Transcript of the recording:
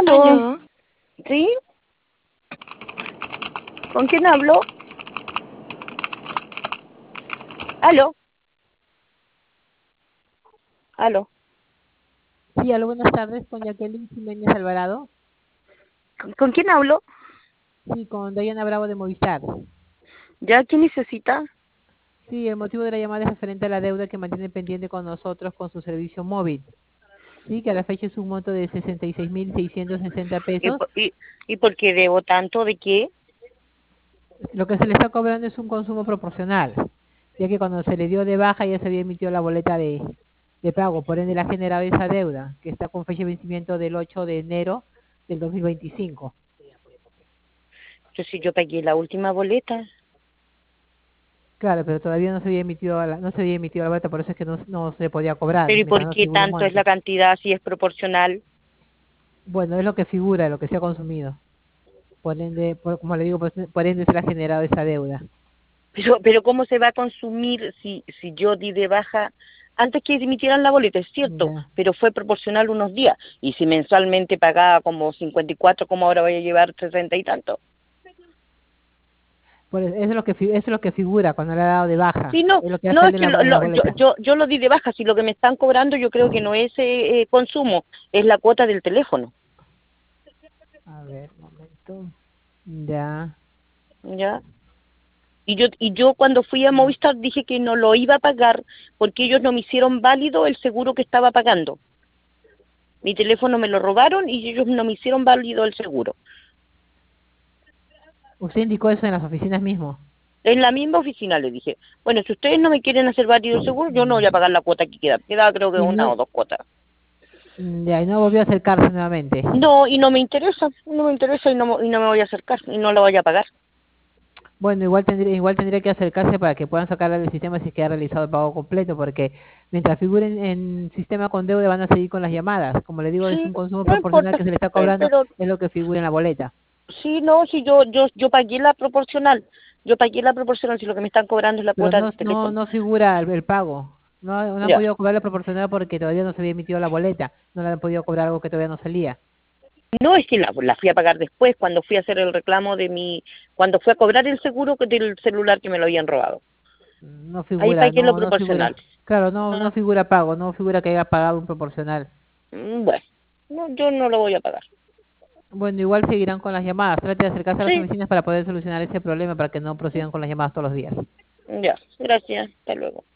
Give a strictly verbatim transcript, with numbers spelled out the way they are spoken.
Aló. Aló. ¿Sí? ¿Con quién hablo? Aló. Aló. Sí, aló, buenas tardes, con Jacqueline Jiménez Alvarado. ¿Con, con quién hablo? Sí, con Diana Bravo de Movistar. ¿Ya quién necesita? Sí, el motivo de la llamada es referente a la deuda que mantiene pendiente con nosotros con su servicio móvil. Sí, que a la fecha es un monto de sesenta y seis mil seiscientos sesenta ¿Y, pesos. po- y, ¿Y por qué debo tanto? ¿De qué? Lo que se le está cobrando es un consumo proporcional, ya que cuando se le dio de baja ya se había emitido la boleta de, de pago, por ende le ha generado esa deuda, que está con fecha de vencimiento del ocho de enero del dos mil veinticinco. Yo si yo pagué la última boleta. Claro, pero todavía no se había emitido la, no se había emitido la boleta, por eso es que no, no se podía cobrar, ¿Pero y mientras por no qué figure un tanto es monto. la cantidad si es proporcional? Bueno, es lo que figura, lo que se ha consumido. Por ende, por- como le digo, pues, por ende se le ha generado esa deuda. Pero, pero ¿cómo se va a consumir si, si yo di de baja antes que emitieran la boleta? Es cierto, Ya. pero fue proporcional unos días. Y si mensualmente pagaba como cincuenta y cuatro, ¿cómo ahora voy a llevar sesenta y tanto? Por eso, eso es lo que fi- eso es lo que figura cuando le ha dado de baja. Sí, no, Es lo que no hace es en que la, lo, en la lo- yo, boleta. yo, yo lo di de baja, si lo que me están cobrando yo creo que no es eh, eh, consumo, es la cuota del teléfono, A ver, un momento. Ya. ¿ya? Y yo, y yo cuando fui a Movistar dije que no lo iba a pagar porque ellos no me hicieron válido el seguro que estaba pagando. Mi teléfono me lo robaron y ellos no me hicieron válido el seguro. Usted indicó eso en las oficinas mismo. En la misma oficina le dije, bueno, si ustedes no me quieren hacer válido el seguro, yo no voy a pagar la cuota que queda. Queda creo que Y una no, o dos cuotas. ya, y no volvió a acercarse nuevamente. No, y no me interesa, no me interesa y no, y no me voy a acercar y no la voy a pagar. Bueno, igual tendría, igual tendría que acercarse para que puedan sacarla del sistema si es que ha realizado el pago completo, porque mientras figuren en sistema con deuda van a seguir con las llamadas. Como le digo, es Sí, un consumo no proporcional importa, que se le está eh, cobrando, pero es lo que figura en la boleta. sí, no, si yo, yo, yo pagué la proporcional, yo pagué la proporcional, si lo que me están cobrando es la Pero cuota no, del no, teléfono. no figura el, el pago. No, no han Ya. podido cobrar la proporcional porque todavía no se había emitido la boleta. No le han podido cobrar algo que todavía no salía. No, es que la, la fui a pagar después, cuando fui a hacer el reclamo de mi, cuando fui a cobrar el seguro que- del celular que me lo habían robado. No Ahí figura, pagué lo no, no proporcional. figura. Claro, no, no Ah, figura pago, no figura que haya pagado un proporcional. mm, bueno, no, yo no lo voy a pagar. Bueno, igual seguirán con las llamadas. Trate de acercarse a las Sí, oficinas para poder solucionar ese problema, para que no prosigan con las llamadas todos los días. ya, gracias, hasta luego.